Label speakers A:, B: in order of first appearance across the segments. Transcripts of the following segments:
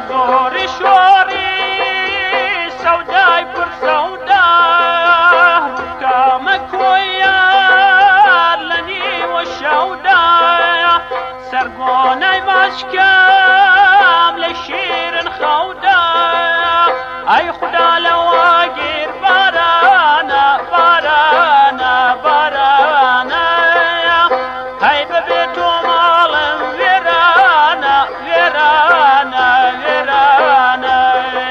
A: زۆری شۆری سەودای پر سەودا ڕووکامە کۆیان لە نیوە شەودا سەرگۆنای ماچکەم لە شیرن خەودا ئەی خودا لەوە گیر بارانە بارانە بارانە هەی ببێ تۆ ماڵم وێرانە وێرانە وێرانە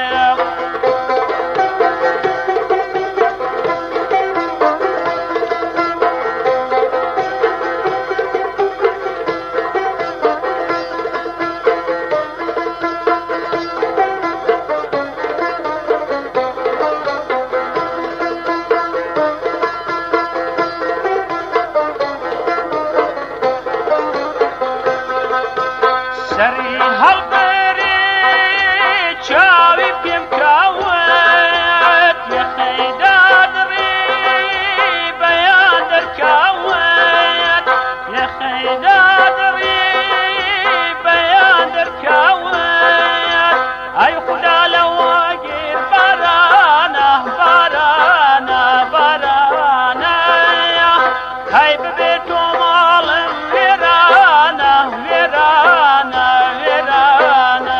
A: سەری هەڵبەرێ چاوی پێم کاوت یەخەیدا دڕی بەیان دەرکاوت یەخەیدا دڕی بەیان دەرکاوت ئەی خودا لەوە گیر بارانە بارانە بارانە هەی ببێ تۆ ماڵم وێرانە وێرانە وێرانە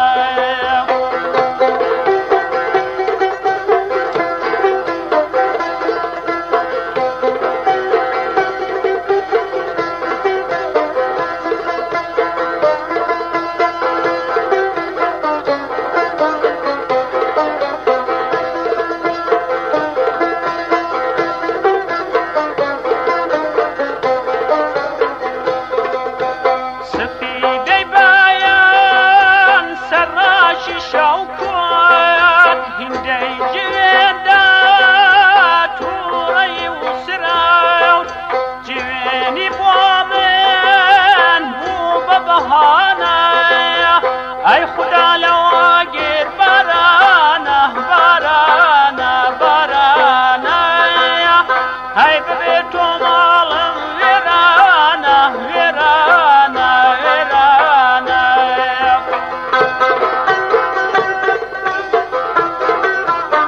A: سفیدەی بایان سەرڕاشی شەوکۆت هیندەی جوێندا تووڕەی وسراوت جوێنی بۆ من بوو بە بەهانە ئەی خودا لەوە گیر بارانە بارانە بارانە هەی ببێ تۆ ماڵم وێرانە وێرانە وێرانە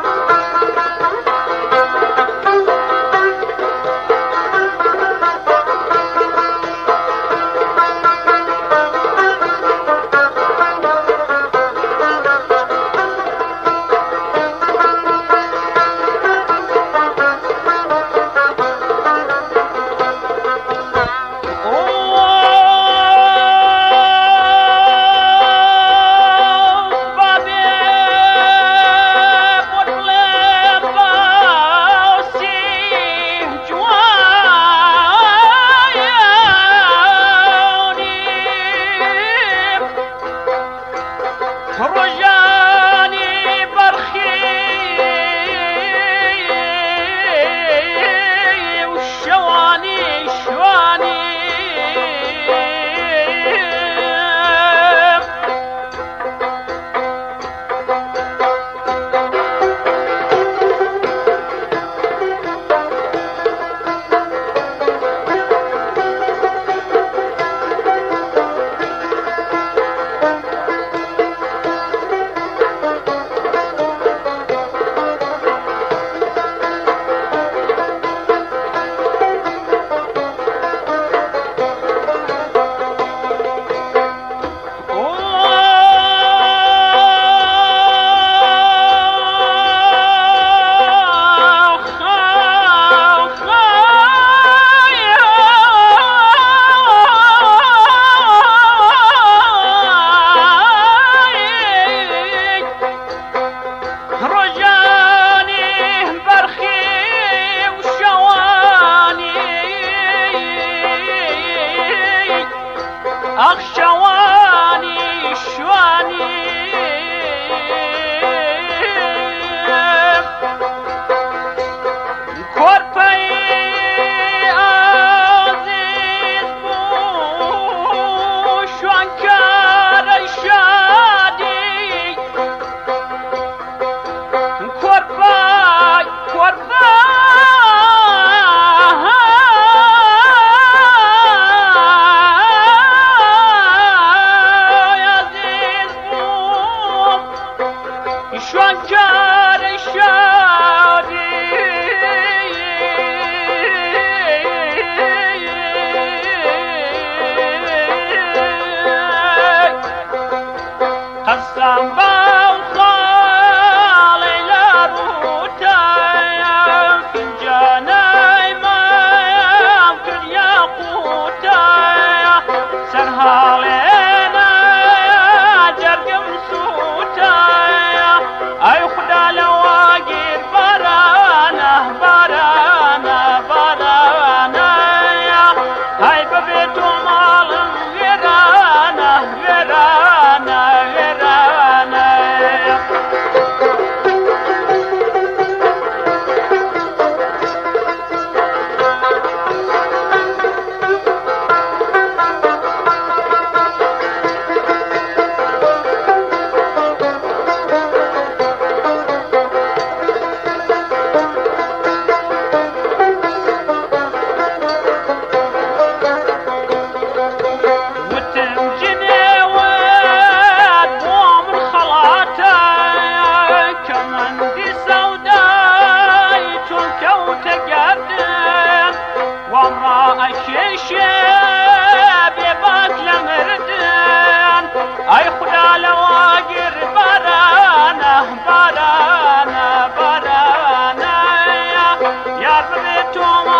A: شنکر شادی قسم با خالی لروتا فنجانای مام کرد یاقوتا سرحالنا جرگم سوتا ای خدا لواگیر بارانه بارانه بارانه ای ببیتو مالم ویرانه ویرانه ویرانه ای خدا لواگیر بارانه بارانه بارانه یار ببیتو